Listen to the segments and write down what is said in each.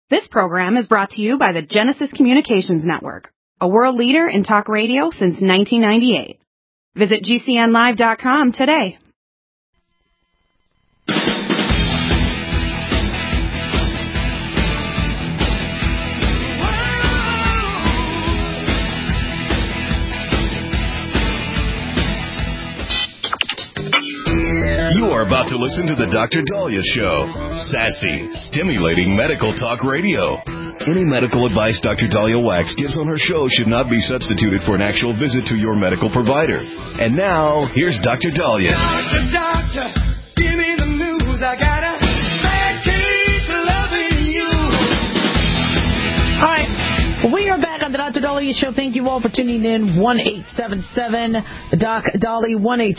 This program is brought to you by the Genesis Communications Network, a world leader in talk radio since 1998. Visit GCNlive.com today. You are about to listen to the Dr. Daliah Show. Sassy, stimulating medical talk radio. Any medical advice Dr. Daliah Wax gives on her show should not be substituted for an actual visit to your medical provider. And now, here's Dr. Daliah. Doctor, give me the news. I got a bad case of loving you. All right. We are back on the Dr. Daliah Show. Thank you all for tuning in. 1-877-DOC Dali,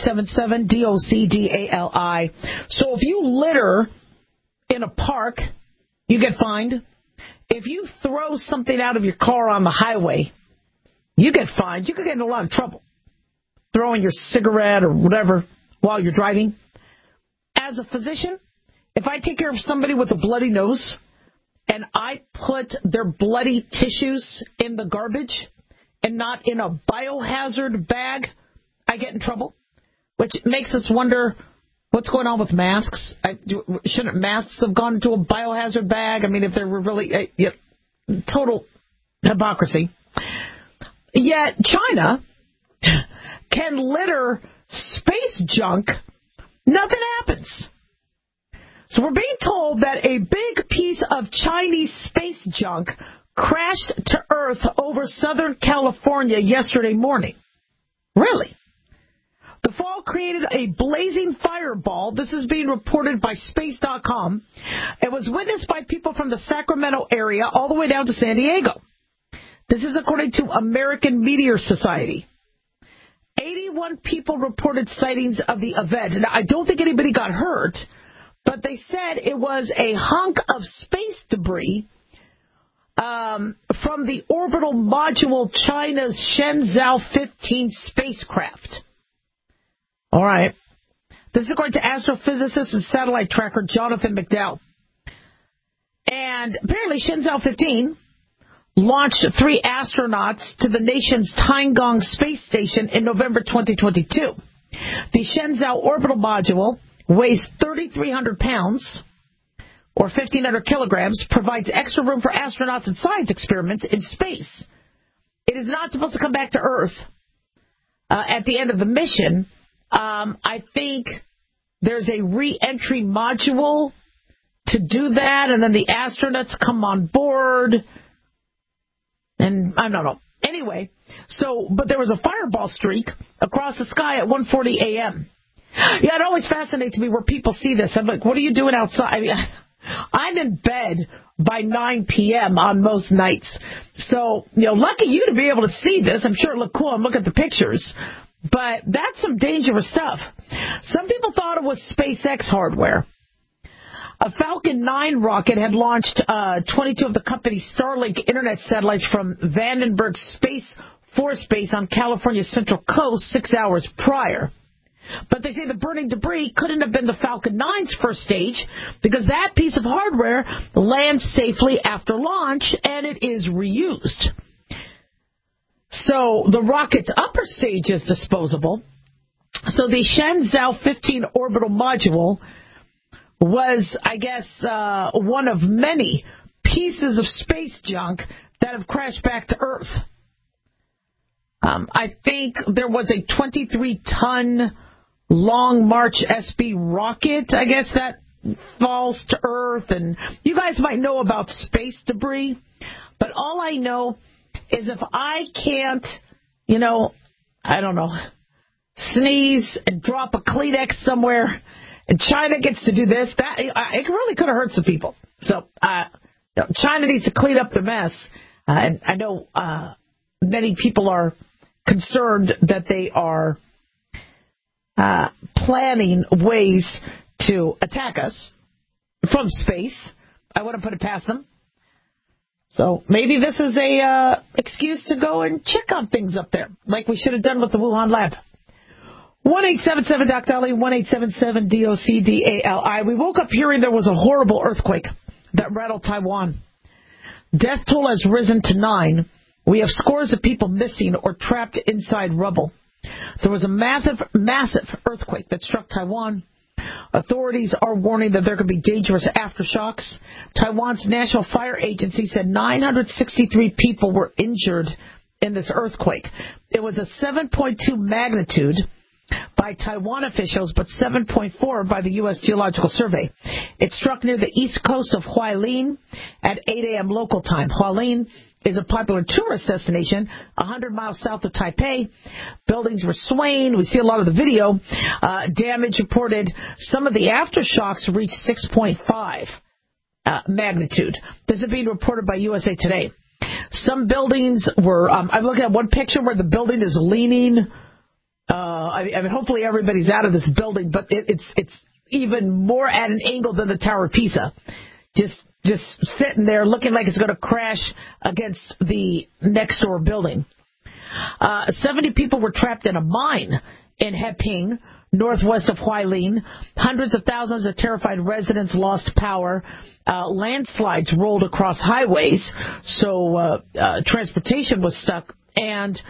1-877-DOCDALI. So if you litter in a park, you get fined. If you throw something out of your car on the highway, you get fined. You could get in a lot of trouble throwing your cigarette or whatever while you're driving. As a physician, if I take care of somebody with a bloody nose and I put their bloody tissues in the garbage and not in a biohazard bag, I get in trouble, which makes us wonder what's going on with masks. Shouldn't masks have gone into a biohazard bag? I mean, if they were really total hypocrisy. Yet China can litter space junk. Nothing happens. So we're being told that a big piece of Chinese space junk crashed to Earth over Southern California yesterday morning. Really? The fall created a blazing fireball. This is being reported by Space.com. It was witnessed by people from the Sacramento area all the way down to San Diego. This is according to American Meteor Society. 81 people reported sightings of the event. Now, I don't think anybody got hurt, but they said it was a hunk of space debris from the orbital module China's Shenzhou 15 spacecraft. All right. This is according to astrophysicist and satellite tracker Jonathan McDowell. And apparently Shenzhou 15 launched 3 astronauts to the nation's Tiangong space station in November 2022. The Shenzhou orbital module weighs 3,300 pounds, or 1,500 kilograms, provides extra room for astronauts and science experiments in space. It is not supposed to come back to Earth at the end of the mission. I think there's a re-entry module to do that, and then the astronauts come on board, and I don't know. Anyway, but there was a fireball streak across the sky at 1:40 a.m. Yeah, it always fascinates me where people see this. I'm like, what are you doing outside? I mean, I'm in bed by 9 p.m. on most nights. So, lucky you to be able to see this. I'm sure it looked cool and look at the pictures. But that's some dangerous stuff. Some people thought it was SpaceX hardware. A Falcon 9 rocket had launched 22 of the company's Starlink internet satellites from Vandenberg Space Force Base on California's Central Coast 6 hours prior. But they say the burning debris couldn't have been the Falcon 9's first stage because that piece of hardware lands safely after launch and it is reused. So the rocket's upper stage is disposable. So the Shenzhou 15 orbital module was, I guess, one of many pieces of space junk that have crashed back to Earth. I think there was a 23-ton Long March SB rocket, I guess, that falls to Earth. And you guys might know about space debris, but all I know is if I can't, I don't know, sneeze and drop a Kleenex somewhere, and China gets to do this, it really could have hurt some people. So China needs to clean up their mess. And I know many people are concerned that they are planning ways to attack us from space. I wouldn't put it past them. So maybe this is a excuse to go and check on things up there, like we should have done with the Wuhan lab. 1-877-Doc Dali, 1-877-DOCDALI. We woke up hearing there was a horrible earthquake that rattled Taiwan. Death toll has risen to 9. We have scores of people missing or trapped inside rubble. There was a massive earthquake that struck Taiwan. Authorities are warning that there could be dangerous aftershocks. Taiwan's National Fire Agency said 963 people were injured in this earthquake. It was a 7.2 magnitude by Taiwan officials, but 7.4 by the U.S. Geological Survey. It struck near the east coast of Hualien at 8 a.m. local time. Hualien is a popular tourist destination 100 miles south of Taipei. Buildings were swaying. We see a lot of the video. Damage reported. Some of the aftershocks reached 6.5 magnitude. This is being reported by USA Today. Some buildings were, I'm looking at one picture where the building is leaning. I mean, hopefully everybody's out of this building, but it's even more at an angle than the Tower of Pisa. Just sitting there looking like it's going to crash against the next door building. 70 people were trapped in a mine in Heping, northwest of Hualien. Hundreds of thousands of terrified residents lost power. Landslides rolled across highways, so transportation was stuck. And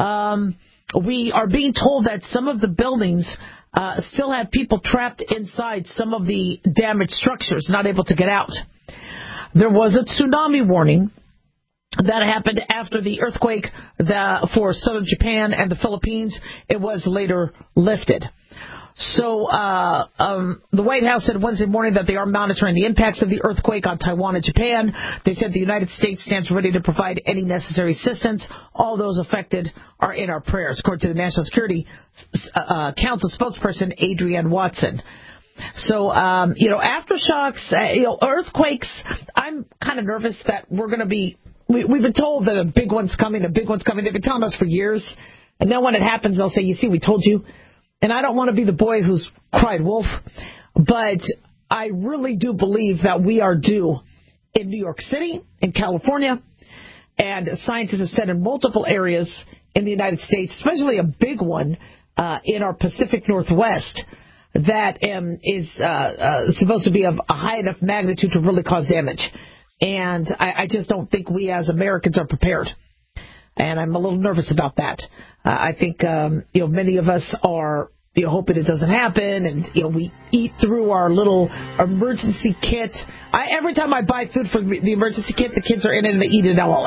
we are being told that some of the buildings still have people trapped inside some of the damaged structures, not able to get out. There was a tsunami warning that happened after the earthquake for southern Japan and the Philippines. It was later lifted. So the White House said Wednesday morning that they are monitoring the impacts of the earthquake on Taiwan and Japan. They said the United States stands ready to provide any necessary assistance. All those affected are in our prayers, according to the National Security Council spokesperson Adrienne Watson. So, aftershocks, earthquakes, I'm kind of nervous that we're going to be, we've been told that a big one's coming. They've been telling us for years. And then when it happens, they'll say, you see, we told you. And I don't want to be the boy who's cried wolf, but I really do believe that we are due in New York City, in California, and scientists have said in multiple areas in the United States, especially a big one in our Pacific Northwest, that is supposed to be of a high enough magnitude to really cause damage. And I just don't think we as Americans are prepared. And I'm a little nervous about that. I think, many of us are, hoping it doesn't happen. And, we eat through our little emergency kit. Every time I buy food for the emergency kit, the kids are in it and they eat it all.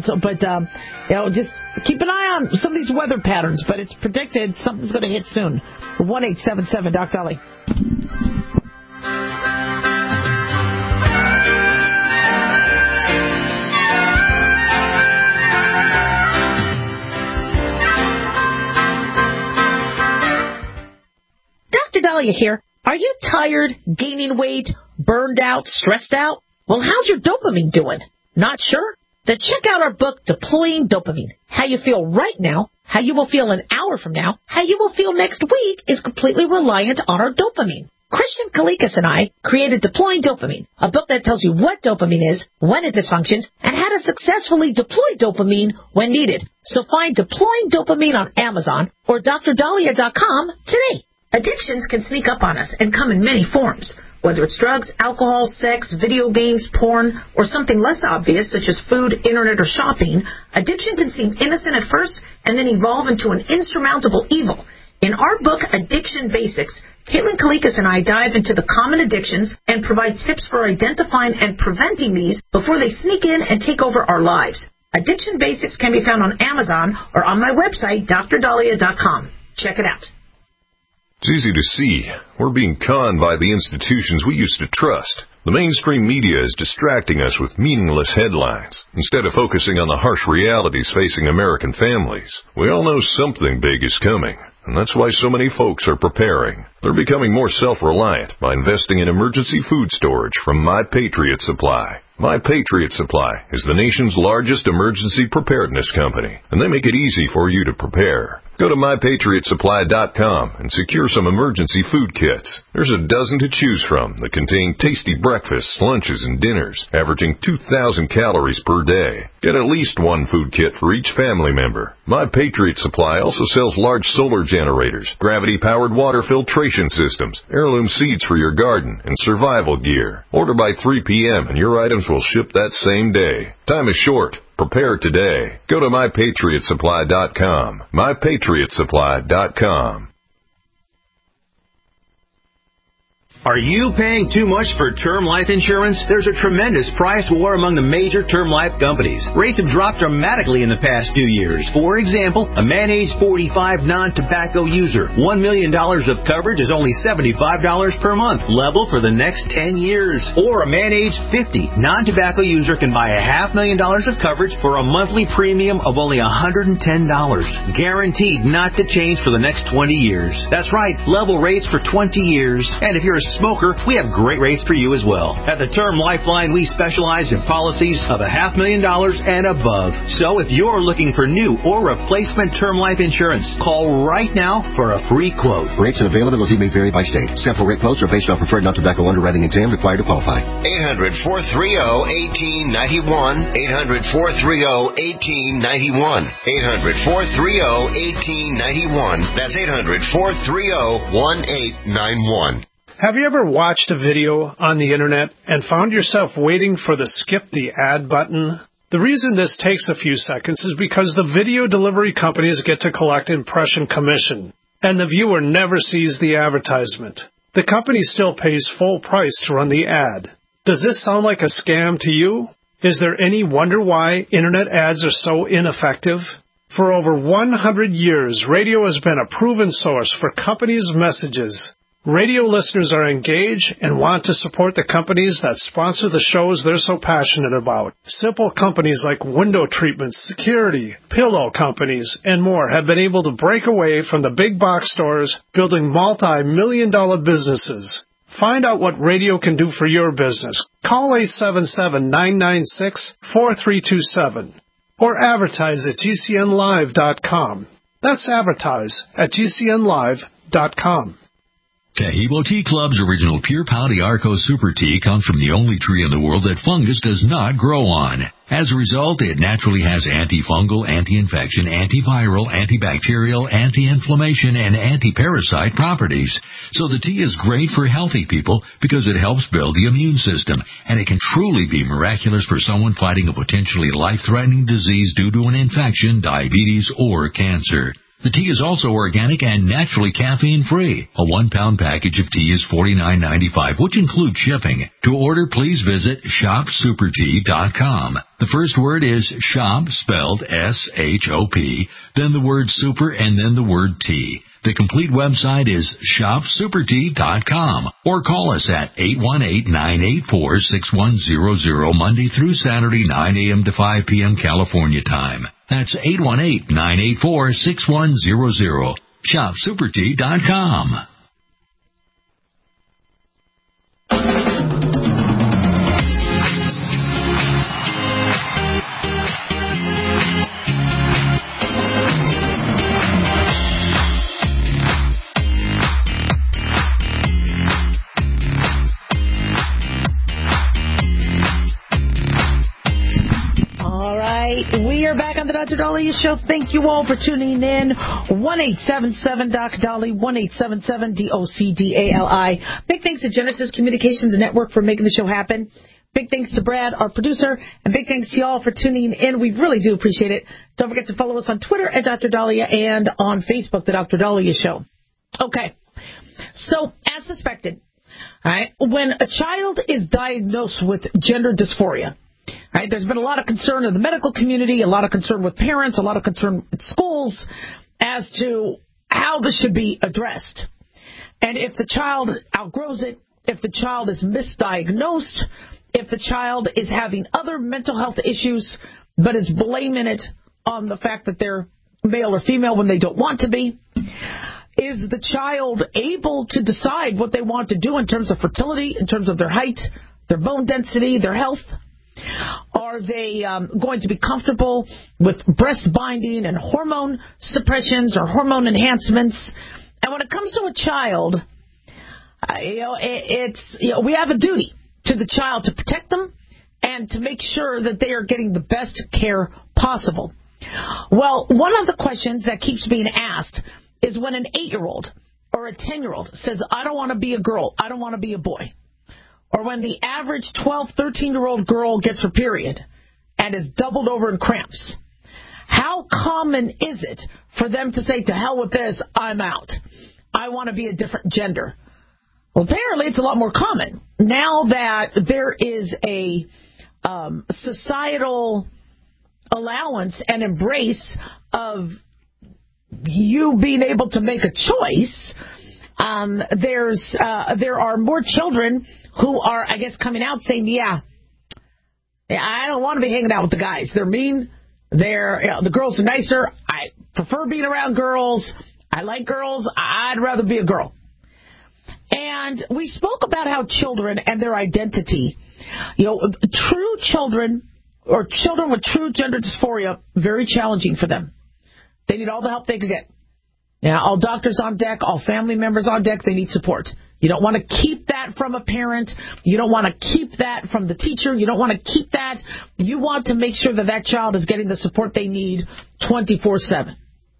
Just keep an eye on some of these weather patterns. But it's predicted something's going to hit soon. 1-877 Doc Dolly. Dahlia here. Are you tired, gaining weight, burned out, stressed out? Well, how's your dopamine doing? Not sure? Then check out our book, Deploying Dopamine. How you feel right now, how you will feel an hour from now, how you will feel next week is completely reliant on our dopamine. Christian Kalikas and I created Deploying Dopamine, a book that tells you what dopamine is, when it dysfunctions, and how to successfully deploy dopamine when needed. So find Deploying Dopamine on Amazon or drdahlia.com today. Addictions can sneak up on us and come in many forms. Whether it's drugs, alcohol, sex, video games, porn, or something less obvious such as food, internet, or shopping, addiction can seem innocent at first and then evolve into an insurmountable evil. In our book, Addiction Basics, Caitlin Kalikas and I dive into the common addictions and provide tips for identifying and preventing these before they sneak in and take over our lives. Addiction Basics can be found on Amazon or on my website, drdahlia.com. Check it out. It's easy to see. We're being conned by the institutions we used to trust. The mainstream media is distracting us with meaningless headlines, instead of focusing on the harsh realities facing American families. We all know something big is coming, and that's why so many folks are preparing. They're becoming more self-reliant by investing in emergency food storage from My Patriot Supply. My Patriot Supply is the nation's largest emergency preparedness company, and they make it easy for you to prepare. Go to MyPatriotSupply.com and secure some emergency food kits. There's a dozen to choose from that contain tasty breakfasts, lunches, and dinners, averaging 2,000 calories per day. Get at least one food kit for each family member. My Patriot Supply also sells large solar generators, gravity-powered water filtration systems, heirloom seeds for your garden, and survival gear. Order by 3 p.m. and your items will ship that same day. Time is short. Prepare today. Go to MyPatriotSupply.com. MyPatriotSupply.com. Are you paying too much for term life insurance? There's a tremendous price war among the major term life companies. Rates have dropped dramatically in the past 2 years. For example, a man age 45 non-tobacco user, $1 million of coverage is only $75 per month, level for the next 10 years. Or a man age 50 non-tobacco user can buy $500,000 of coverage for a monthly premium of only $110. Guaranteed not to change for the next 20 years. That's right, level rates for 20 years. And if you're a smoker, we have great rates for you as well. At the Term Lifeline, we specialize in policies of $500,000 and above. So if you're looking for new or replacement term life insurance, call right now for a free quote. Rates and availability may vary by state. Sample rate quotes are based on preferred non-tobacco underwriting exam required to qualify. 800-430-1891. 800-430-1891. 800-430-1891. That's 800-430-1891. Have you ever watched a video on the internet and found yourself waiting for the skip the ad button? The reason this takes a few seconds is because the video delivery companies get to collect impression commission, and the viewer never sees the advertisement. The company still pays full price to run the ad. Does this sound like a scam to you? Is there any wonder why internet ads are so ineffective? For over 100 years, radio has been a proven source for companies' messages. Radio listeners are engaged and want to support the companies that sponsor the shows they're so passionate about. Simple companies like window treatments, security, pillow companies, and more have been able to break away from the big box stores, building multi-million-dollar businesses. Find out what radio can do for your business. Call 877-996-4327 or advertise at GCNlive.com. That's advertise at GCNlive.com. Taheebo Tea Club's original Pure Pau d'Arco Super Tea comes from the only tree in the world that fungus does not grow on. As a result, it naturally has antifungal, anti-infection, antiviral, antibacterial, anti-inflammation, and anti-parasite properties. So the tea is great for healthy people because it helps build the immune system, and it can truly be miraculous for someone fighting a potentially life-threatening disease due to an infection, diabetes, or cancer. The tea is also organic and naturally caffeine-free. A 1-pound package of tea is $49.95, which includes shipping. To order, please visit shopsupertea.com. The first word is shop, spelled S-H-O-P, then the word super, and then the word tea. The complete website is shopsupertea.com, or call us at 818-984-6100 Monday through Saturday, 9 a.m. to 5 p.m. California time. That's 818-984-6100. shopsupertea.com. We are back on the Dr. Dahlia Show. Thank you all for tuning in. 1-877-Dr. 1-877-DOCDALI. Big thanks to Genesis Communications Network for making the show happen. Big thanks to Brad, our producer, and big thanks to y'all for tuning in. We really do appreciate it. Don't forget to follow us on Twitter at Dr. Dahlia and on Facebook, The Dr. Dahlia Show. Okay. So, as suspected, all right, when a child is diagnosed with gender dysphoria, right, there's been a lot of concern in the medical community, a lot of concern with parents, a lot of concern with schools as to how this should be addressed. And if the child outgrows it, if the child is misdiagnosed, if the child is having other mental health issues but is blaming it on the fact that they're male or female when they don't want to be, is the child able to decide what they want to do in terms of fertility, in terms of their height, their bone density, their health? Are Are they going to be comfortable with breast binding and hormone suppressions or hormone enhancements? And when it comes to a child, we have a duty to the child to protect them and to make sure that they are getting the best care possible. Well, one of the questions that keeps being asked is when an 8-year-old or a 10-year-old says, I don't want to be a girl, I don't want to be a boy. Or when the average 12, 13-year-old girl gets her period and is doubled over in cramps. How common is it for them to say, to hell with this, I'm out. I want to be a different gender? Well, apparently it's a lot more common now that there is a societal allowance and embrace of you being able to make a choice. There are more children who are, I guess, coming out saying, yeah, I don't want to be hanging out with the guys. They're mean. The girls are nicer. I prefer being around girls. I like girls. I'd rather be a girl. And we spoke about how children and their identity, true children or children with true gender dysphoria, very challenging for them. They need all the help they could get. Yeah, all doctors on deck, all family members on deck, they need support. You don't want to keep that from a parent. You don't want to keep that from the teacher. You don't want to keep that. You want to make sure that that child is getting the support they need 24/7.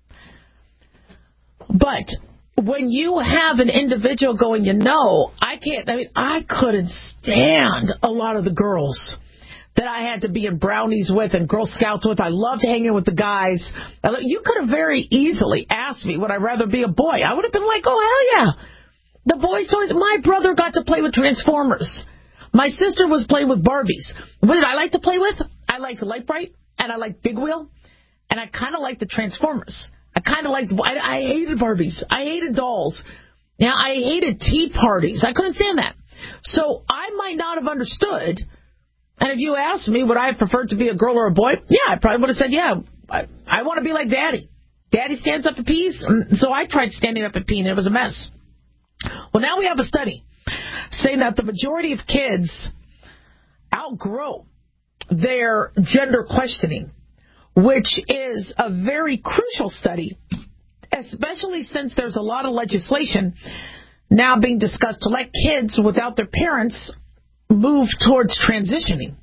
But when you have an individual going, I couldn't stand a lot of the girls that I had to be in brownies with and Girl Scouts with. I loved hanging with the guys. You could have very easily asked me, would I rather be a boy? I would have been like, oh, hell yeah. The boys' toys. My brother got to play with Transformers. My sister was playing with Barbies. What did I like to play with? I liked Light Bright, and I liked Big Wheel, and I kind of liked the Transformers. I hated Barbies. I hated dolls. I hated tea parties. I couldn't stand that. So I might not have understood. And if you asked me, would I have preferred to be a girl or a boy? Yeah, I probably would have said, yeah, I want to be like Daddy. Daddy stands up and pees. So I tried standing up and peeing, and it was a mess. Well, now we have a study saying that the majority of kids outgrow their gender questioning, which is a very crucial study, especially since there's a lot of legislation now being discussed to let kids without their parents move towards transitioning.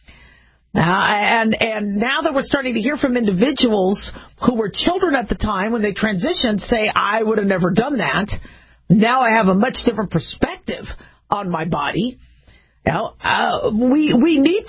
And now that we're starting to hear from individuals who were children at the time when they transitioned say, I would have never done that. Now I have a much different perspective on my body. We need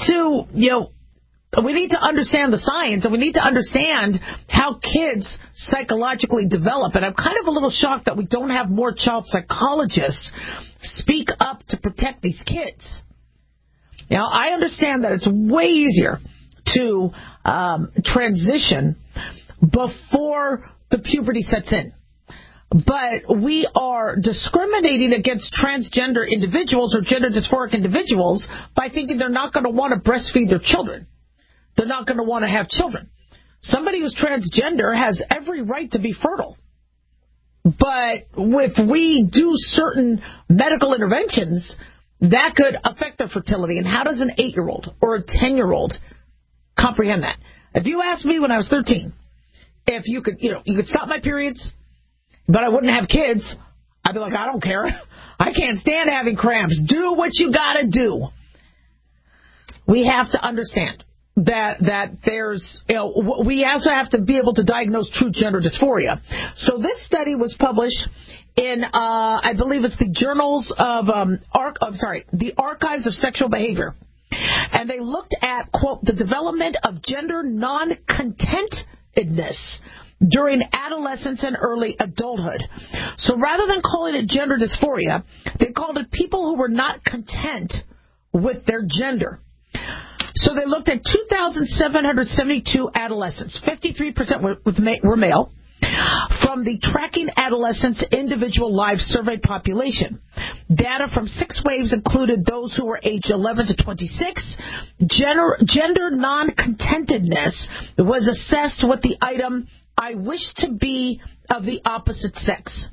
to understand the science, and we need to understand how kids psychologically develop. And I'm kind of a little shocked that we don't have more child psychologists speak up to protect these kids. I understand that it's way easier to transition before the puberty sets in. But we are discriminating against transgender individuals or gender dysphoric individuals by thinking they're not going to want to breastfeed their children. They're not going to want to have children. Somebody who's transgender has every right to be fertile. But if we do certain medical interventions, that could affect their fertility. And how does an 8-year-old or a 10-year-old comprehend that? If you asked me when I was 13, if you could stop my periods, but I wouldn't have kids, I'd be like, I don't care. I can't stand having cramps. Do what you got to do. We have to understand that there's, we also have to be able to diagnose true gender dysphoria. So this study was published in, I believe it's the Journals of, the Archives of Sexual Behavior. And they looked at, quote, the development of gender non-contentedness during adolescence and early adulthood. So rather than calling it gender dysphoria, they called it people who were not content with their gender. So they looked at 2,772 adolescents. 53% were male. From the Tracking Adolescents Individual Lives Survey population. Data from 6 waves included those who were aged 11 to 26. Gender non-contentedness was assessed with the item, I wish to be of the opposite sex.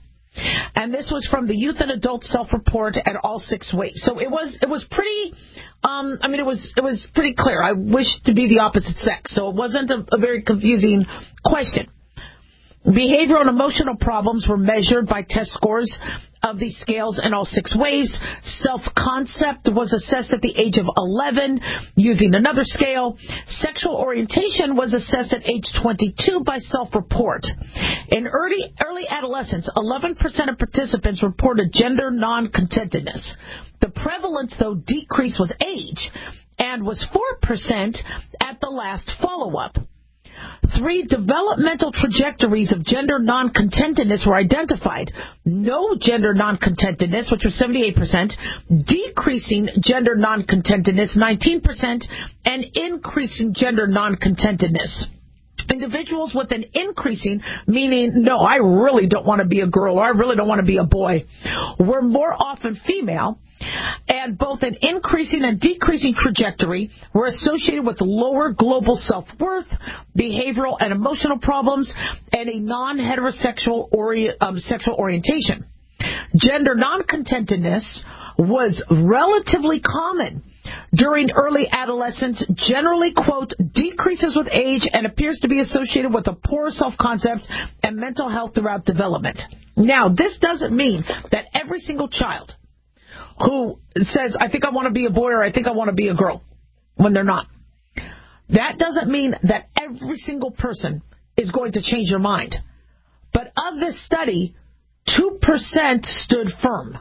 And this was from the Youth and Adult Self-Report at all 6 ways. So it was pretty, it was pretty clear. I wish to be the opposite sex, so it wasn't a very confusing question. Behavioral and emotional problems were measured by test scores of these scales in all 6 ways. Self-concept was assessed at the age of 11 using another scale. Sexual orientation was assessed at age 22 by self-report. In early adolescence, 11% of participants reported gender non-contentedness. The prevalence, though, decreased with age and was 4% at the last follow-up. 3 developmental trajectories of gender non-contentedness were identified. No gender non-contentedness, which was 78%, decreasing gender non-contentedness, 19%, and increasing gender non-contentedness. Individuals with an increasing, meaning, no, I really don't want to be a girl, or I really don't want to be a boy, were more often female, and both an increasing and decreasing trajectory were associated with lower global self-worth, behavioral and emotional problems, and a non-heterosexual sexual orientation. Gender non-contentedness was relatively common during early adolescence, generally, quote, decreases with age and appears to be associated with a poor self-concept and mental health throughout development. Now, this doesn't mean that every single child who says, I think I want to be a boy or I think I want to be a girl, when they're not. That doesn't mean that every single person is going to change their mind. But of this study, 2% stood firm.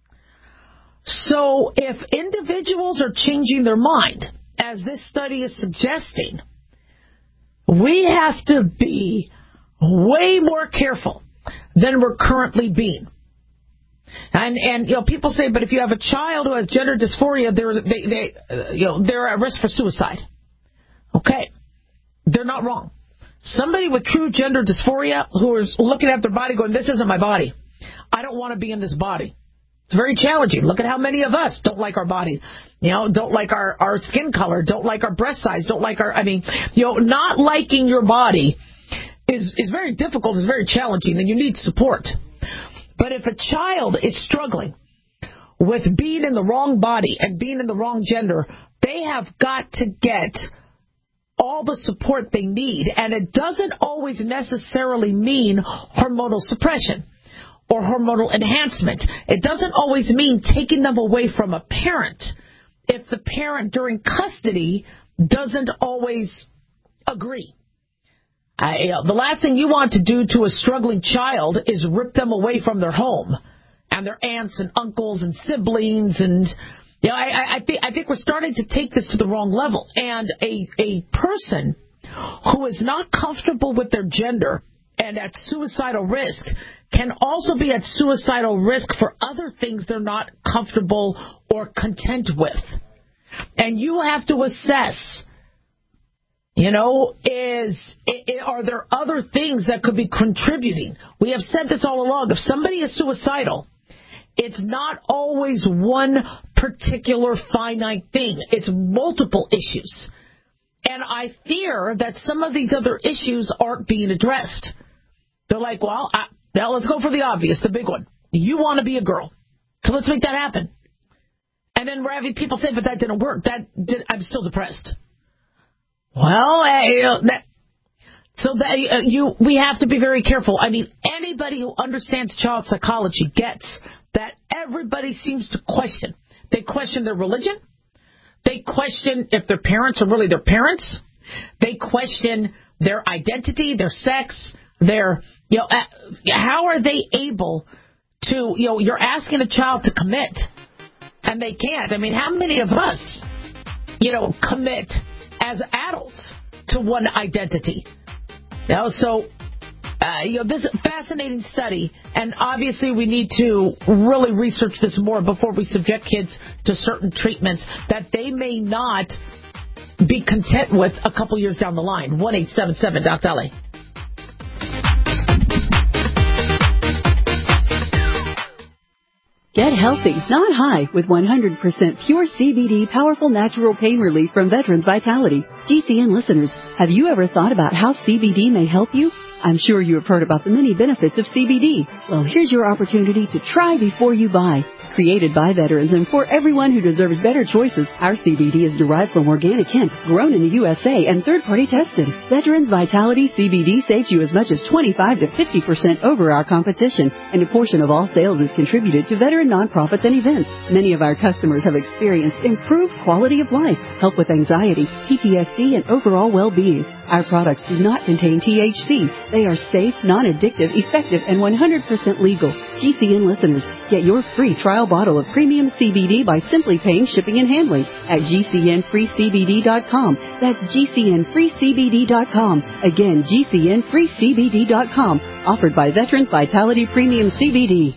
So if individuals are changing their mind, as this study is suggesting, we have to be way more careful than we're currently being. And people say, but if you have a child who has gender dysphoria, they're at risk for suicide. Okay, they're not wrong. Somebody with true gender dysphoria who is looking at their body going, this isn't my body. I don't want to be in this body. It's very challenging. Look at how many of us don't like our body, don't like our skin color, don't like our breast size, don't like not liking your body is very difficult, is very challenging, and you need support. But if a child is struggling with being in the wrong body and being in the wrong gender, they have got to get all the support they need. And it doesn't always necessarily mean hormonal suppression or hormonal enhancement. It doesn't always mean taking them away from a parent if the parent during custody doesn't always agree. The last thing you want to do to a struggling child is rip them away from their home and their aunts and uncles and siblings. And I think we're starting to take this to the wrong level. And a person who is not comfortable with their gender and at suicidal risk can also be at suicidal risk for other things they're not comfortable or content with. And you have to assess, are there other things that could be contributing? We have said this all along. If somebody is suicidal, it's not always one particular finite thing. It's multiple issues. And I fear that some of these other issues aren't being addressed. They're like, now let's go for the obvious, the big one. You want to be a girl, so let's make that happen. And then we're having people say, but that didn't work. I'm still depressed. Well, we have to be very careful. I mean, anybody who understands child psychology gets that everybody seems to question. They question their religion. They question if their parents are really their parents. They question their identity, their sex, how are they able to, you're asking a child to commit, and they can't. I mean, how many of us, commit as adults to one identity? So this is a fascinating study, and obviously we need to really research this more before we subject kids to certain treatments that they may not be content with a couple years down the line. 1-877-DOC-LA. Get healthy, not high, with 100% pure CBD powerful natural pain relief from Veterans Vitality. GCN listeners, have you ever thought about how CBD may help you? I'm sure you have heard about the many benefits of CBD. Well, here's your opportunity to try before you buy. Created by veterans and for everyone who deserves better choices, our CBD is derived from organic hemp, grown in the USA and third-party tested. Veterans Vitality CBD saves you as much as 25 to 50% over our competition, and a portion of all sales is contributed to veteran nonprofits and events. Many of our customers have experienced improved quality of life, help with anxiety, PTSD, and overall well-being. Our products do not contain THC. They are safe, non-addictive, effective, and 100% legal. GCN listeners, get your free trial bottle of premium CBD by simply paying shipping and handling at GCNFreeCBD.com. That's GCNFreeCBD.com. Again, GCNFreeCBD.com. Offered by Veterans Vitality Premium CBD.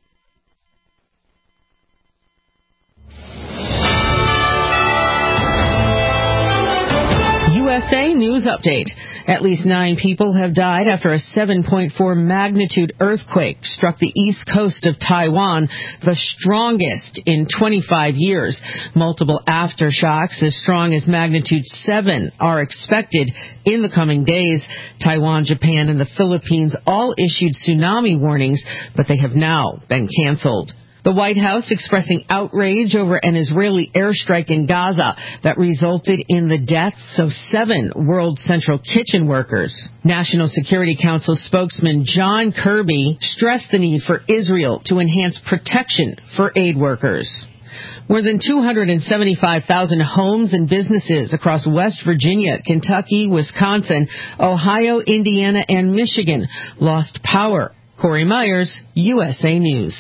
USA News Update. At least 9 people have died after a 7.4 magnitude earthquake struck the east coast of Taiwan, the strongest in 25 years. Multiple aftershocks as strong as magnitude 7 are expected in the coming days. Taiwan, Japan, and the Philippines all issued tsunami warnings, but they have now been canceled. The White House expressing outrage over an Israeli airstrike in Gaza that resulted in the deaths of 7 World Central Kitchen workers. National Security Council spokesman John Kirby stressed the need for Israel to enhance protection for aid workers. More than 275,000 homes and businesses across West Virginia, Kentucky, Wisconsin, Ohio, Indiana, and Michigan lost power. Corey Myers, USA News.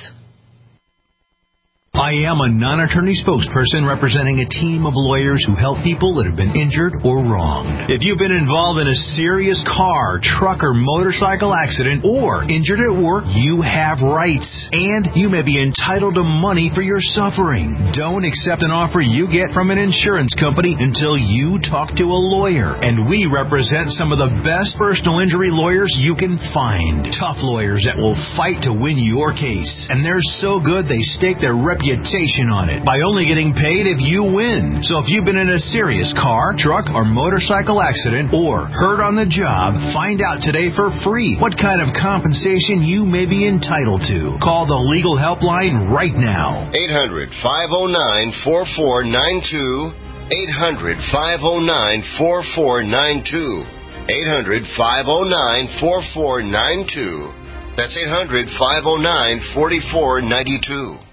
I am a non-attorney spokesperson representing a team of lawyers who help people that have been injured or wronged. If you've been involved in a serious car, truck, or motorcycle accident or injured at work, you have rights, and you may be entitled to money for your suffering. Don't accept an offer you get from an insurance company until you talk to a lawyer, and we represent some of the best personal injury lawyers you can find. Tough lawyers that will fight to win your case, and they're so good they stake their reputation on it by only getting paid if you win. So if you've been in a serious car, truck, or motorcycle accident or hurt on the job, find out today for free what kind of compensation you may be entitled to. Call the legal helpline right now. 800-509-4492. 800-509-4492. 800-509-4492. That's 800-509-4492.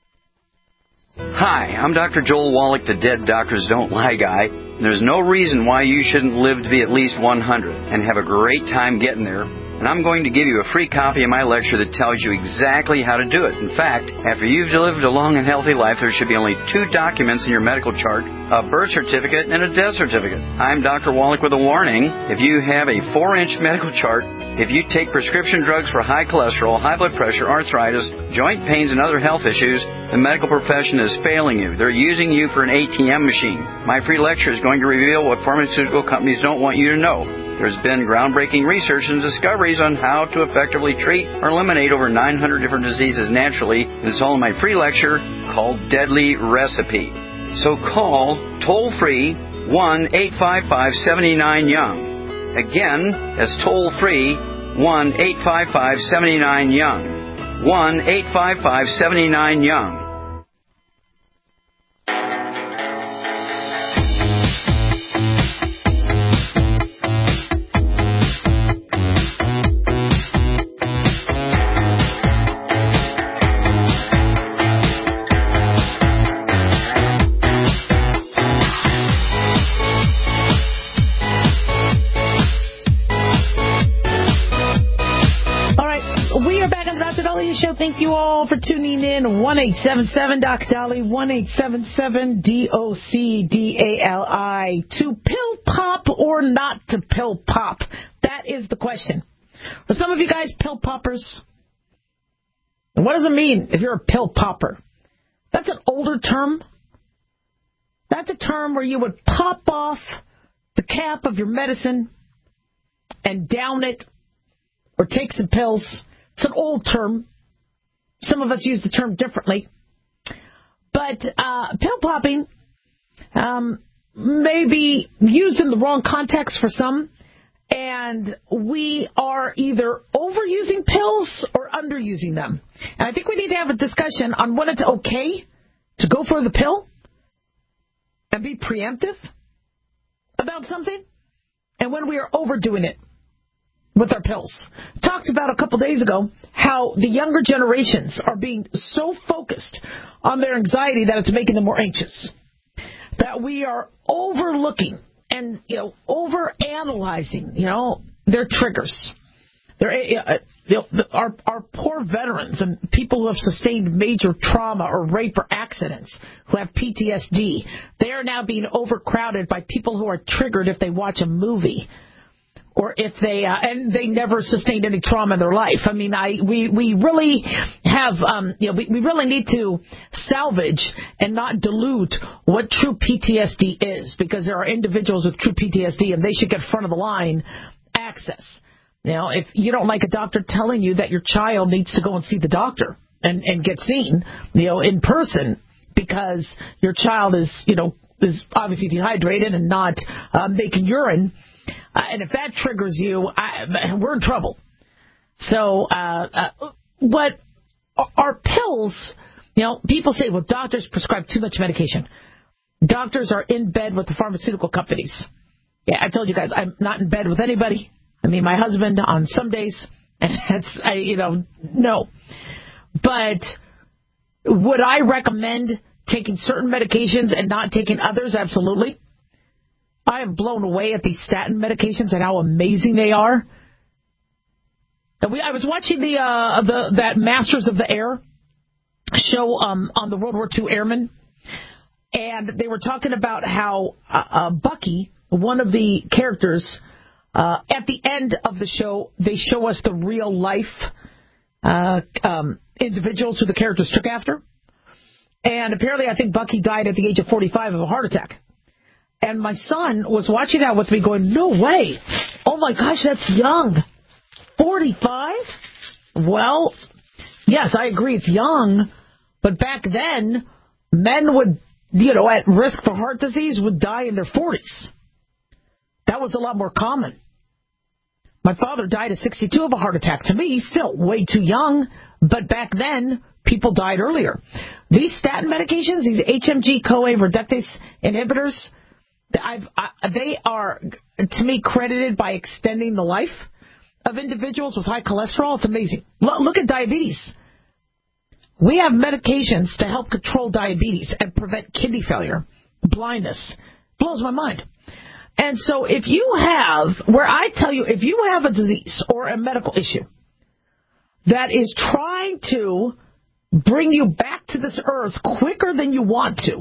Hi, I'm Dr. Joel Wallach, the Dead Doctors Don't Lie guy. There's no reason why you shouldn't live to be at least 100 and have a great time getting there. And I'm going to give you a free copy of my lecture that tells you exactly how to do it. In fact, after you've lived a long and healthy life, there should be only 2 documents in your medical chart, a birth certificate and a death certificate. I'm Dr. Wallach with a warning. If you have a 4-inch medical chart, if you take prescription drugs for high cholesterol, high blood pressure, arthritis, joint pains, and other health issues, the medical profession is failing you. They're using you for an ATM machine. My free lecture is going to reveal what pharmaceutical companies don't want you to know. There's been groundbreaking research and discoveries on how to effectively treat or eliminate over 900 different diseases naturally. And it's all in my free lecture called Deadly Recipe. So call toll-free 1-855-79-YOUNG. Again, that's toll-free 1-855-79-YOUNG. 1-855-79-YOUNG. Thank you all for tuning in. 1-877-DOC-DOLLY, 1-877-DOC-DALI. To pill pop or not to pill pop? That is the question. For some of you guys, pill poppers. And what does it mean if you're a pill popper? That's an older term. That's a term where you would pop off the cap of your medicine and down it or take some pills. It's an old term. Some of us use the term differently. But pill popping may be used in the wrong context for some And we are either overusing pills or underusing them. And I think we need to have a discussion on when it's okay to go for the pill and be preemptive about something, and when we are overdoing it with our pills. Talked about a couple days ago how the younger generations are being so focused on their anxiety that it's making them more anxious. That we are overlooking and, overanalyzing, their triggers. Our poor veterans and people who have sustained major trauma or rape or accidents, who have PTSD, they are now being overcrowded by people who are triggered if they watch a movie, or if they and they never sustained any trauma in their life. I mean, we really have we really need to salvage and not dilute what true PTSD is, because there are individuals with true PTSD and they should get front of the line access. If you don't like a doctor telling you that your child needs to go and see the doctor and get seen, in person, because your child is obviously dehydrated and not making urine, and if that triggers you, we're in trouble. So, what are pills? People say, well, doctors prescribe too much medication. Doctors are in bed with the pharmaceutical companies. Yeah, I told you guys, I'm not in bed with anybody. I mean, my husband on some days, and no. But would I recommend taking certain medications and not taking others? Absolutely. I am blown away at these statin medications and how amazing they are. And I was watching that Masters of the Air show on the World War II airmen, and they were talking about how Bucky, one of the characters, at the end of the show, they show us the real life individuals who the characters took after. And apparently, I think Bucky died at the age of 45 of a heart attack. And my son was watching that with me going, no way. Oh, my gosh, that's young. 45? Well, yes, I agree, it's young. But back then, men would, at risk for heart disease would die in their 40s. That was a lot more common. My father died at 62 of a heart attack. To me, he's still way too young. But back then, people died earlier. These statin medications, these HMG-CoA reductase inhibitors, they are, to me, credited by extending the life of individuals with high cholesterol. It's amazing. Look at diabetes. We have medications to help control diabetes and prevent kidney failure, blindness. Blows my mind. And so if you have a disease or a medical issue that is trying to bring you back to this earth quicker than you want to,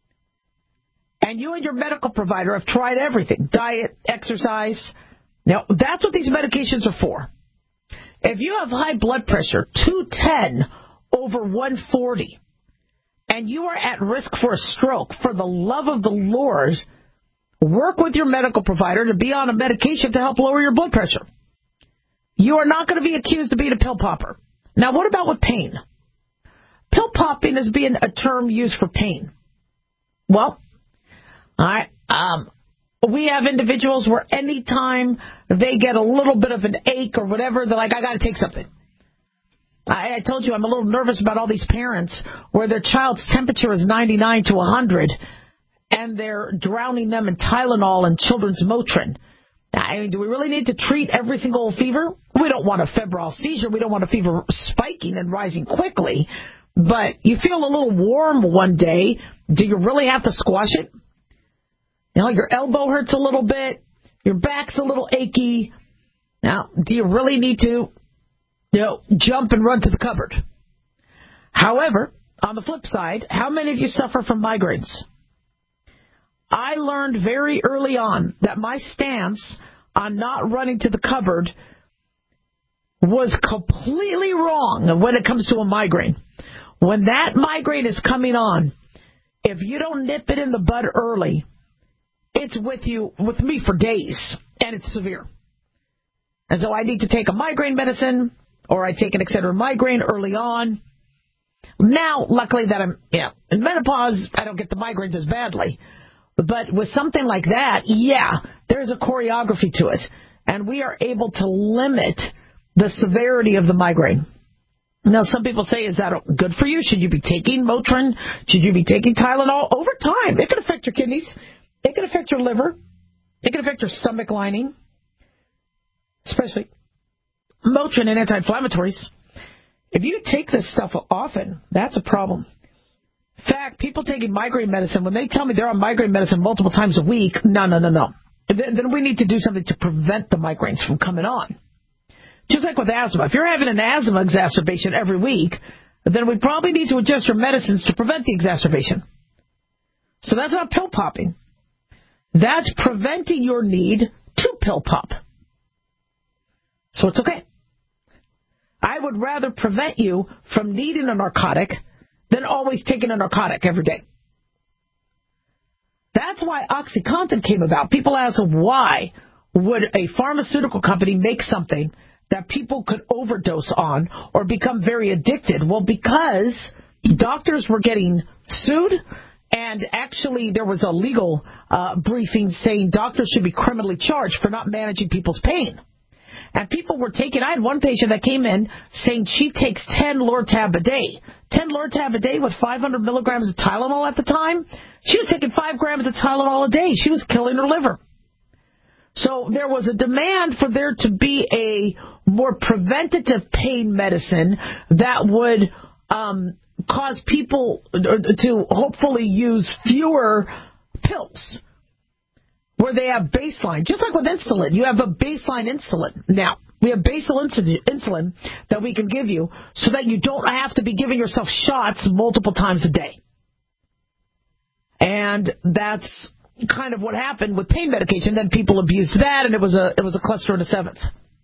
and you and your medical provider have tried everything, diet, exercise, now that's what these medications are for. If you have high blood pressure, 210 over 140, and you are at risk for a stroke, for the love of the Lord, work with your medical provider to be on a medication to help lower your blood pressure. You are not going to be accused of being a pill popper. Now, what about with pain? Pill popping is being a term used for pain. Well, we have individuals where anytime they get a little bit of an ache or whatever, they're like, I got to take something. I told you I'm a little nervous about all these parents where their child's temperature is 99 to 100, and they're drowning them in Tylenol and children's Motrin. I mean, do we really need to treat every single fever? We don't want a febrile seizure. We don't want a fever spiking and rising quickly. But you feel a little warm one day. Do you really have to squash it? Your elbow hurts a little bit. Your back's a little achy. Now, do you really need to, jump and run to the cupboard? However, on the flip side, how many of you suffer from migraines? I learned very early on that my stance on not running to the cupboard was completely wrong when it comes to a migraine. When that migraine is coming on, if you don't nip it in the bud early, it's with me for days, and it's severe. And so I need to take a migraine medicine, or I take an Excedrin migraine early on. Now, luckily that I'm in menopause, I don't get the migraines as badly. But with something like that, there's a choreography to it. and we are able to limit the severity of the migraine. Now, some people say, is that good for you? Should you be taking Motrin? Should you be taking Tylenol? Over time, it can affect your kidneys. It can affect your liver. It can affect your stomach lining, especially Motrin and anti-inflammatories. If you take this stuff often, that's a problem. In fact, people taking migraine medicine, when they tell me they're on migraine medicine multiple times a week, no. Then we need to do something to prevent the migraines from coming on. Just like with asthma. If you're having an asthma exacerbation every week, then we probably need to adjust your medicines to prevent the exacerbation. So that's not pill popping. That's preventing your need to pill pop. So it's okay. I would rather prevent you from needing a narcotic than always taking a narcotic every day. That's why OxyContin came about. People ask, why would a pharmaceutical company make something that people could overdose on or become very addicted? Well, because doctors were getting sued, and actually there was a legal briefing saying doctors should be criminally charged for not managing people's pain. And people were taking, I had one patient that came in saying she takes 10 Lortab a day. 10 Lortab a day with 500 milligrams of Tylenol at the time. She was taking 5 grams of Tylenol a day. She was killing her liver. So there was a demand for there to be a more preventative pain medicine that would cause people to hopefully use fewer pills where they have baseline. Just like with insulin, you have a baseline insulin. Now, we have basal insulin that we can give you so that you don't have to be giving yourself shots multiple times a day. And that's kind of what happened with pain medication. Then people abused that, and it was a cluster in a seventh.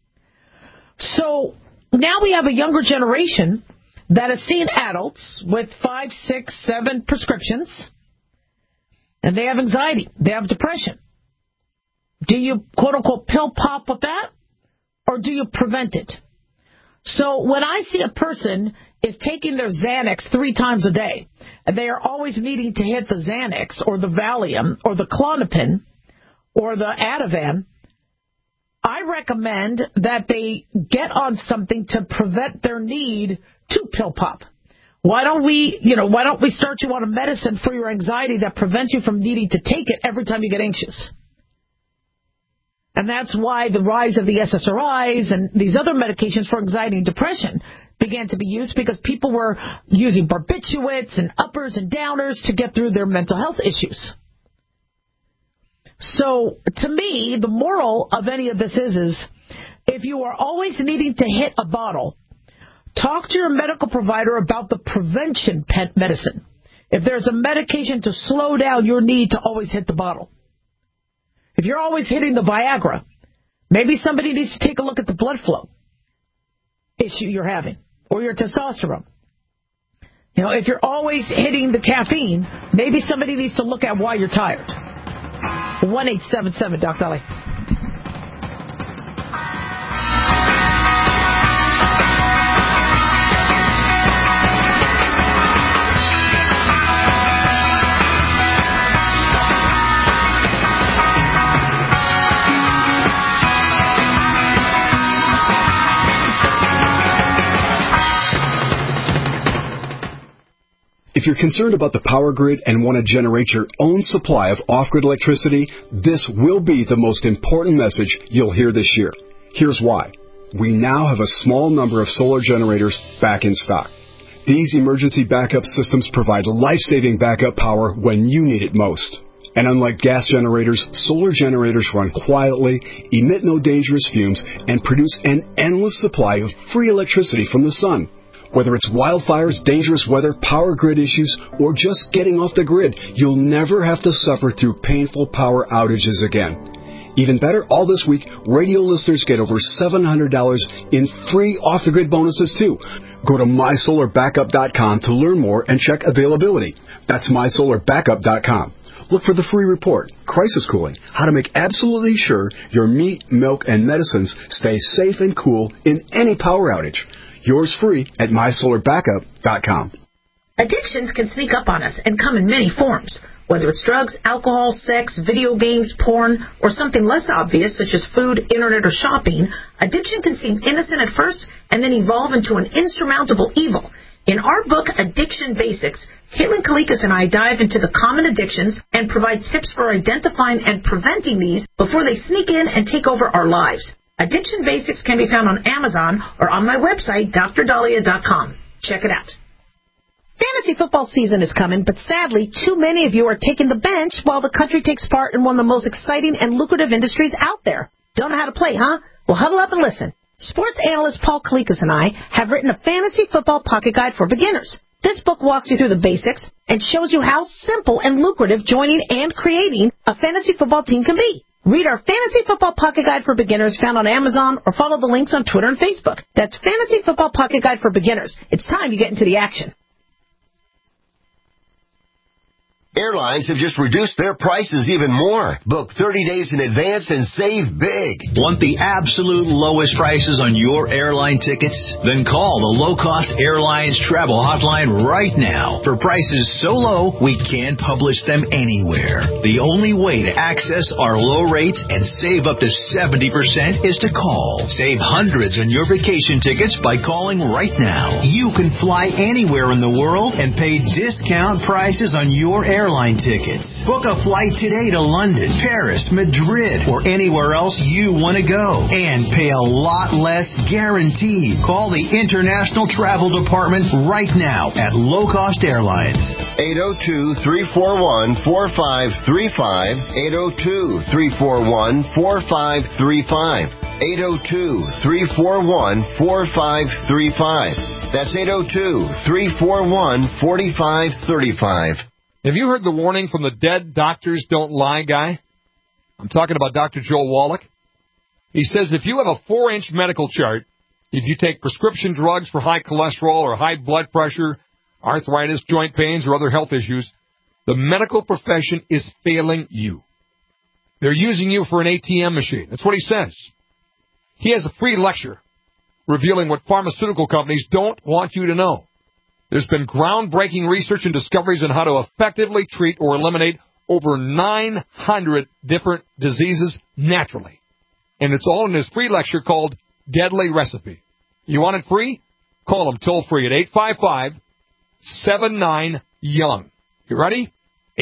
So now we have a younger generation that has seen adults with 5, 6, 7 prescriptions, and they have anxiety, they have depression. Do you, quote-unquote, pill pop with that, or do you prevent it? So when I see a person is taking their Xanax 3 times a day, and they are always needing to hit the Xanax or the Valium or the Klonopin or the Ativan, I recommend that they get on something to prevent their need to pill pop. Why don't we start you on a medicine for your anxiety that prevents you from needing to take it every time you get anxious? And that's why the rise of the SSRIs and these other medications for anxiety and depression began to be used, because people were using barbiturates and uppers and downers to get through their mental health issues. So, to me, the moral of any of this is if you are always needing to hit a bottle, talk to your medical provider about the prevention medicine. If there's a medication to slow down your need to always hit the bottle. If you're always hitting the Viagra, maybe somebody needs to take a look at the blood flow issue you're having, or your testosterone. If you're always hitting the caffeine, maybe somebody needs to look at why you're tired. 1-877 Doc Dolly. If you're concerned about the power grid and want to generate your own supply of off-grid electricity, this will be the most important message you'll hear this year. Here's why. We now have a small number of solar generators back in stock. These emergency backup systems provide life-saving backup power when you need it most. And unlike gas generators, solar generators run quietly, emit no dangerous fumes, and produce an endless supply of free electricity from the sun. Whether it's wildfires, dangerous weather, power grid issues, or just getting off the grid, you'll never have to suffer through painful power outages again. Even better, all this week, radio listeners get over $700 in free off-the-grid bonuses, too. Go to MySolarBackup.com to learn more and check availability. That's MySolarBackup.com. Look for the free report, Crisis Cooling, how to make absolutely sure your meat, milk, and medicines stay safe and cool in any power outage. Yours free at MySolarBackup.com. Addictions can sneak up on us and come in many forms. Whether it's drugs, alcohol, sex, video games, porn, or something less obvious such as food, internet, or shopping, addiction can seem innocent at first and then evolve into an insurmountable evil. In our book, Addiction Basics, Caitlin Kalikas and I dive into the common addictions and provide tips for identifying and preventing these before they sneak in and take over our lives. Addiction Basics can be found on Amazon or on my website, DrDahlia.com. Check it out. Fantasy football season is coming, but sadly, too many of you are taking the bench while the country takes part in one of the most exciting and lucrative industries out there. Don't know how to play, huh? Well, huddle up and listen. Sports analyst Paul Kalikas and I have written a fantasy football pocket guide for beginners. This book walks you through the basics and shows you how simple and lucrative joining and creating a fantasy football team can be. Read our Fantasy Football Pocket Guide for Beginners found on Amazon or follow the links on Twitter and Facebook. That's Fantasy Football Pocket Guide for Beginners. It's time you get into the action. Airlines have just reduced their prices even more. Book 30 days in advance and save big. Want the absolute lowest prices on your airline tickets? Then call the Low Cost Airlines Travel Hotline right now. For prices so low, we can't publish them anywhere. The only way to access our low rates and save up to 70% is to call. Save hundreds on your vacation tickets by calling right now. You can fly anywhere in the world and pay discount prices on your airline tickets. Book a flight today to London, Paris, Madrid, or anywhere else you want to go. And pay a lot less guaranteed. Call the International Travel Department right now at Low Cost Airlines. 802-341-4535. 802-341-4535. 802-341-4535. That's 802-341-4535. Have you heard the warning from the Dead Doctors Don't Lie guy? I'm talking about Dr. Joel Wallach. He says if you have a 4-inch medical chart, if you take prescription drugs for high cholesterol or high blood pressure, arthritis, joint pains, or other health issues, the medical profession is failing you. They're using you for an ATM machine. That's what he says. He has a free lecture revealing what pharmaceutical companies don't want you to know. There's been groundbreaking research and discoveries on how to effectively treat or eliminate over 900 different diseases naturally. And it's all in this free lecture called Deadly Recipe. You want it free? Call him toll free at 855-79-YOUNG. You ready?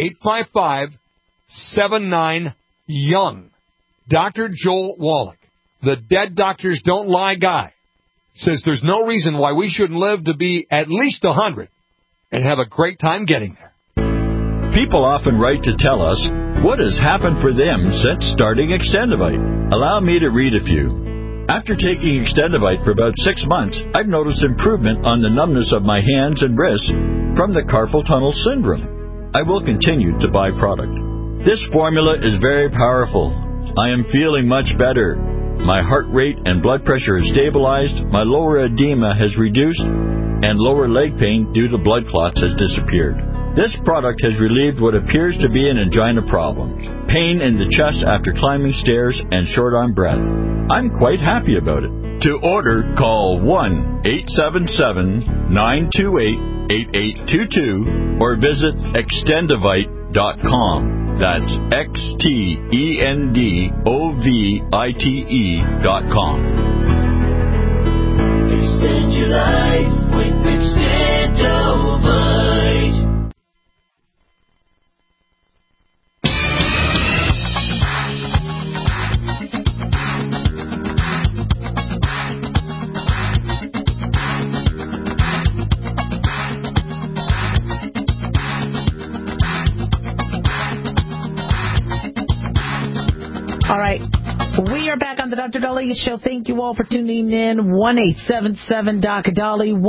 855-79-YOUNG. Dr. Joel Wallach, the Dead Doctors Don't Lie guy, says there's no reason why we shouldn't live to be at least 100 and have a great time getting there. People often write to tell us what has happened for them since starting Extendivite. Allow me to read a few. After taking Extendivite for about 6 months, I've noticed improvement on the numbness of my hands and wrists from the carpal tunnel syndrome. I will continue to buy product. This formula is very powerful. I am feeling much better. My heart rate and blood pressure has stabilized, my lower edema has reduced, and lower leg pain due to blood clots has disappeared. This product has relieved what appears to be an angina problem, pain in the chest after climbing stairs, and short-arm breath. I'm quite happy about it. To order, call 1-877-928-8822 or visit Extendivite.com. That's XTENDOVITE.com. Extend your life with Extendovite. All right. We are back on the Dr. Dahlia Show. Thank you all for tuning in. 1-877-Dr.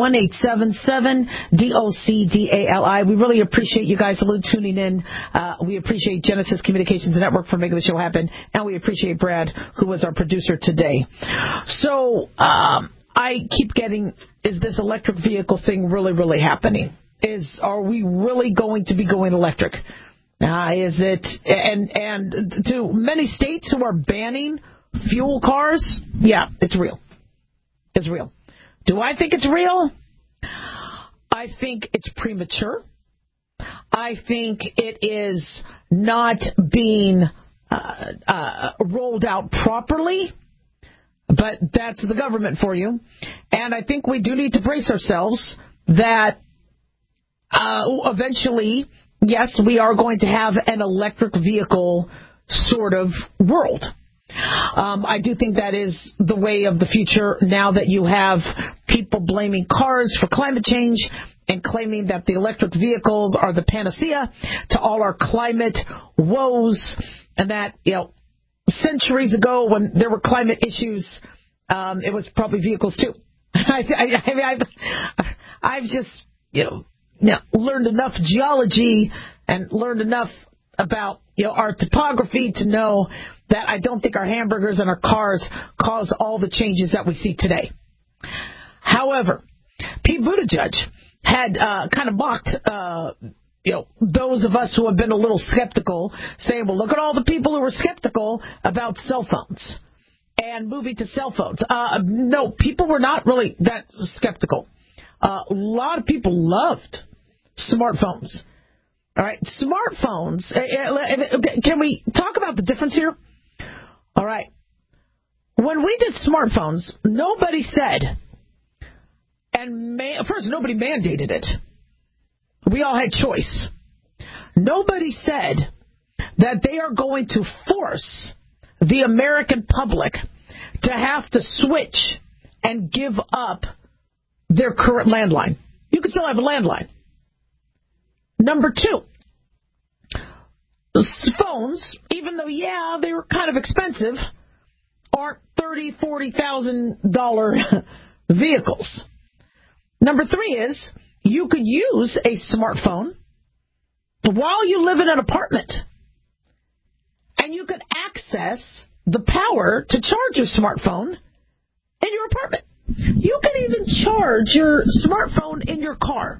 1-877-DOCDALI. We really appreciate you guys tuning in. We appreciate Genesis Communications Network for making the show happen. And we appreciate Brad, who was our producer today. So I keep getting, is this electric vehicle thing really, really happening? Are we really going to be going electric? Is it, and to many states who are banning fuel cars, yeah, it's real. It's real. Do I think it's real? I think it's premature. I think it is not being rolled out properly, but that's the government for you. And I think we do need to brace ourselves that eventually, yes, we are going to have an electric vehicle sort of world. I do think that is the way of the future now that you have people blaming cars for climate change and claiming that the electric vehicles are the panacea to all our climate woes, and that, centuries ago when there were climate issues, it was probably vehicles too. I've just, learned enough geology and learned enough about, our topography to know that I don't think our hamburgers and our cars cause all the changes that we see today. However, Pete Buttigieg had kind of mocked, those of us who have been a little skeptical, saying, well, look at all the people who were skeptical about cell phones and moving to cell phones. No, people were not really that skeptical. A lot of people loved smartphones. All right, smartphones. Can we talk about the difference here? All right. When we did smartphones, nobody said, first, nobody mandated it. We all had choice. Nobody said that they are going to force the American public to have to switch and give up their current landline. You can still have a landline. Number two, phones, even though, they were kind of expensive, aren't $30,000, $40,000 vehicles. Number three is you could use a smartphone while you live in an apartment, and you could access the power to charge your smartphone in your apartment. You can even charge your smartphone in your car.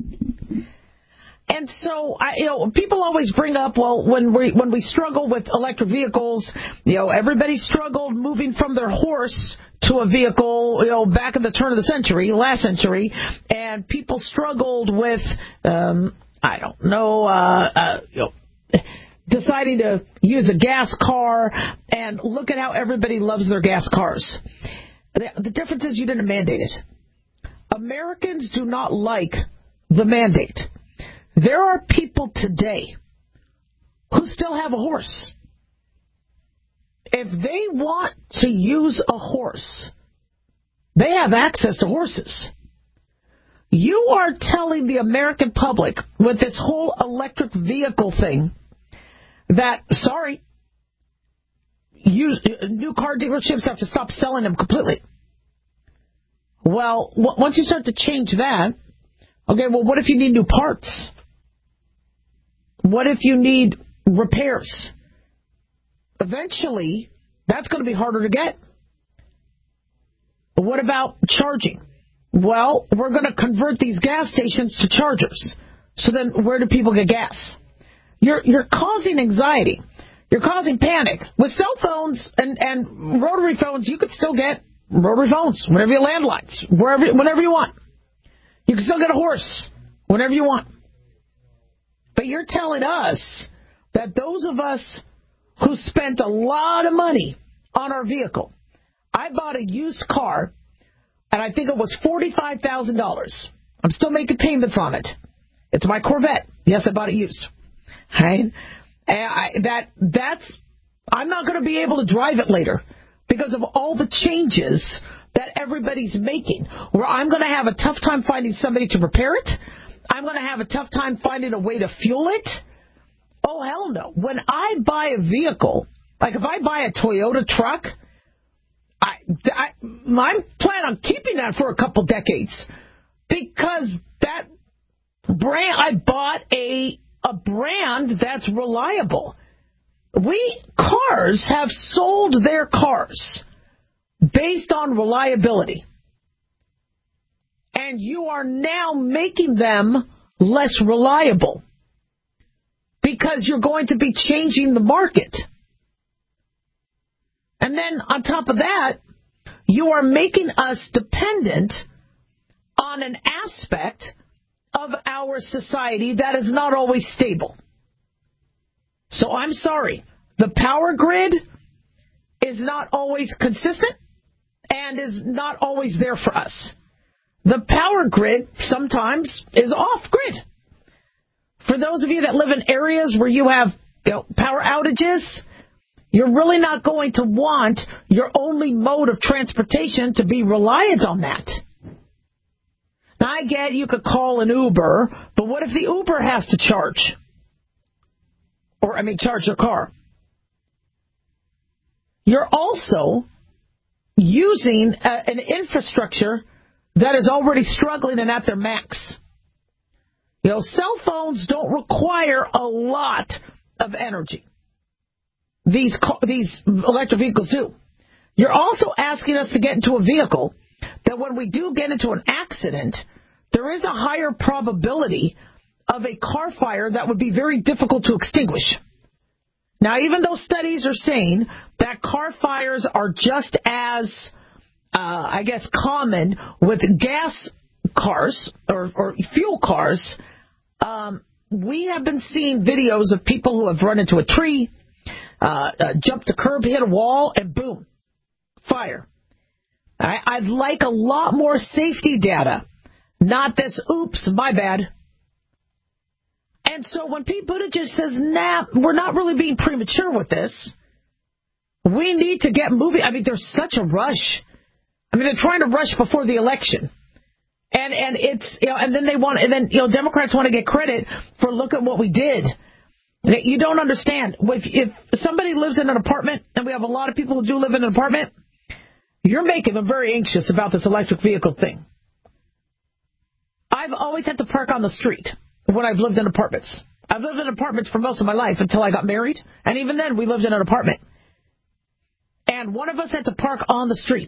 And so, people always bring up, when we struggle with electric vehicles, everybody struggled moving from their horse to a vehicle, back in the turn of the century, last century, and people struggled with, deciding to use a gas car, and look at how everybody loves their gas cars. The difference is you didn't mandate it. Americans do not like the mandate. There are people today who still have a horse. If they want to use a horse, they have access to horses. You are telling the American public with this whole electric vehicle thing that, new car dealerships have to stop selling them completely. Well, once you start to change that, what if you need new parts? What if you need repairs? Eventually, that's going to be harder to get. What about charging? Well, we're going to convert these gas stations to chargers. So then where do people get gas? You're causing anxiety. You're causing panic. With cell phones and rotary phones, you could still get rotary phones whenever you landlines, whenever you want. You can still get a horse whenever you want. But you're telling us that those of us who spent a lot of money on our vehicle, I bought a used car, and I think it was $45,000. I'm still making payments on it. It's my Corvette. Yes, I bought it used. Right? And I'm not going to be able to drive it later because of all the changes that everybody's making, where I'm going to have a tough time finding somebody to repair it. I'm going to have a tough time finding a way to fuel it. Oh, hell no. When I buy a vehicle, like if I buy a Toyota truck, I plan on keeping that for a couple decades because that brand, I bought a brand that's reliable. Cars have sold their cars based on reliability. And you are now making them less reliable because you're going to be changing the market. And then on top of that, you are making us dependent on an aspect of our society that is not always stable. So I'm sorry. The power grid is not always consistent and is not always there for us. The power grid sometimes is off-grid. For those of you that live in areas where you have power outages, you're really not going to want your only mode of transportation to be reliant on that. Now, I get you could call an Uber, but what if the Uber has to charge? Charge your car. You're also using an infrastructure that is already struggling and at their max. Cell phones don't require a lot of energy. These electric vehicles do. You're also asking us to get into a vehicle that when we do get into an accident, there is a higher probability of a car fire that would be very difficult to extinguish. Now, even though studies are saying that car fires are just as, common with gas cars or fuel cars, we have been seeing videos of people who have run into a tree, jumped a curb, hit a wall, and boom, fire. I'd like a lot more safety data, not this, oops, my bad. And so when Pete Buttigieg says, nah, we're not really being premature with this, we need to get moving. There's such a rush. They're trying to rush before the election. And it's, and then Democrats want to get credit for look at what we did. You don't understand. If somebody lives in an apartment, and we have a lot of people who do live in an apartment, you're making them very anxious about this electric vehicle thing. I've always had to park on the street when I've lived in apartments. I've lived in apartments for most of my life until I got married, and even then we lived in an apartment. And one of us had to park on the street.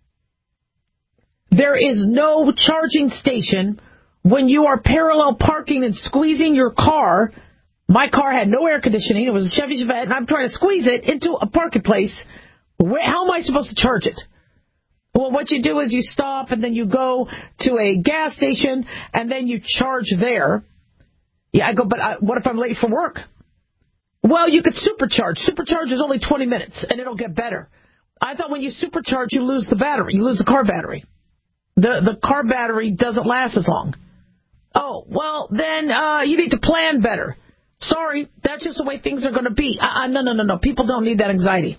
There is no charging station when you are parallel parking and squeezing your car. My car had no air conditioning. It was a Chevy Chevette, and I'm trying to squeeze it into a parking place. How am I supposed to charge it? Well, what you do is you stop, and then you go to a gas station, and then you charge there. Yeah, I go, but what if I'm late for work? Well, you could supercharge. Supercharge is only 20 minutes, and it'll get better. I thought when you supercharge, you lose the battery. You lose the car battery. The car battery doesn't last as long. Oh, well, then you need to plan better. Sorry, that's just the way things are going to be. No. People don't need that anxiety.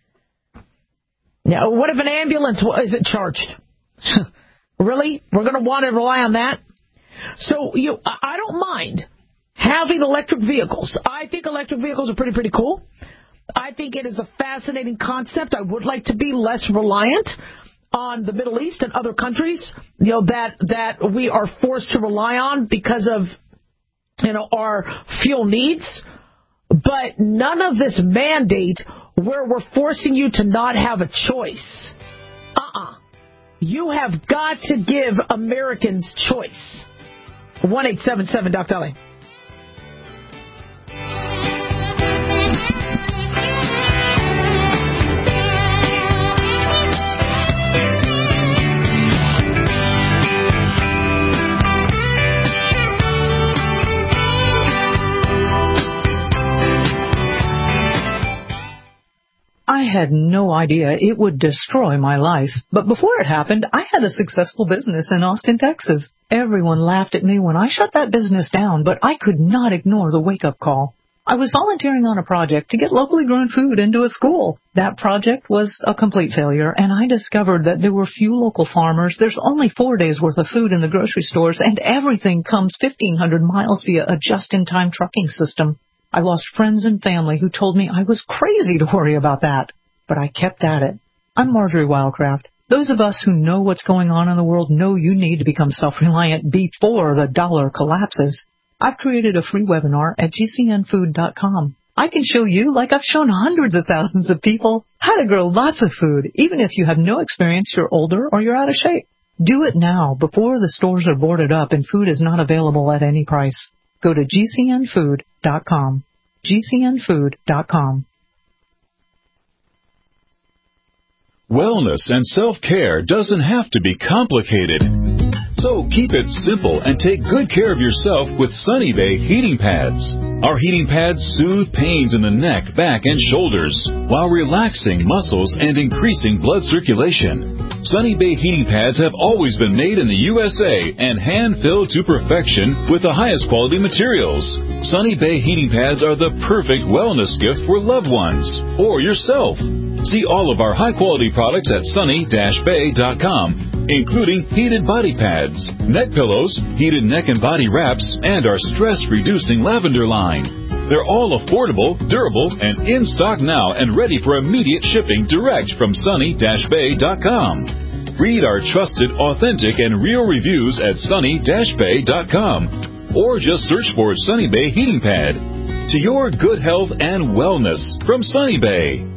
Now, what if an ambulance isn't charged? Really? We're going to want to rely on that? So I don't mind having electric vehicles. I think electric vehicles are pretty cool. I think it is a fascinating concept. I would like to be less reliant on the Middle East and other countries, that we are forced to rely on because of, our fuel needs. But none of this mandate where we're forcing you to not have a choice. You have got to give Americans choice. 1-877-DOC-LA. I had no idea it would destroy my life. But before it happened, I had a successful business in Austin, Texas. Everyone laughed at me when I shut that business down, but I could not ignore the wake-up call. I was volunteering on a project to get locally grown food into a school. That project was a complete failure, and I discovered that there were few local farmers. There's only 4 days' worth of food in the grocery stores, and everything comes 1,500 miles via a just-in-time trucking system. I lost friends and family who told me I was crazy to worry about that. But I kept at it. I'm Marjorie Wildcraft. Those of us who know what's going on in the world know you need to become self-reliant before the dollar collapses. I've created a free webinar at GCNfood.com. I can show you, like I've shown hundreds of thousands of people, how to grow lots of food, even if you have no experience, you're older, or you're out of shape. Do it now, before the stores are boarded up and food is not available at any price. Go to GCNfood.com. GCNfood.com. Wellness and self-care doesn't have to be complicated. So keep it simple and take good care of yourself with Sunny Bay heating pads. Our heating pads soothe pains in the neck, back, and shoulders while relaxing muscles and increasing blood circulation. Sunny Bay heating pads have always been made in the USA and hand-filled to perfection with the highest quality materials. Sunny Bay heating pads are the perfect wellness gift for loved ones or yourself. See all of our high-quality products at sunny-bay.com. Including heated body pads, neck pillows, heated neck and body wraps, and our stress-reducing lavender line. They're all affordable, durable, and in stock now and ready for immediate shipping direct from sunny-bay.com. Read our trusted, authentic, and real reviews at sunny-bay.com. Or just search for Sunny Bay Heating Pad. To your good health and wellness from Sunny Bay.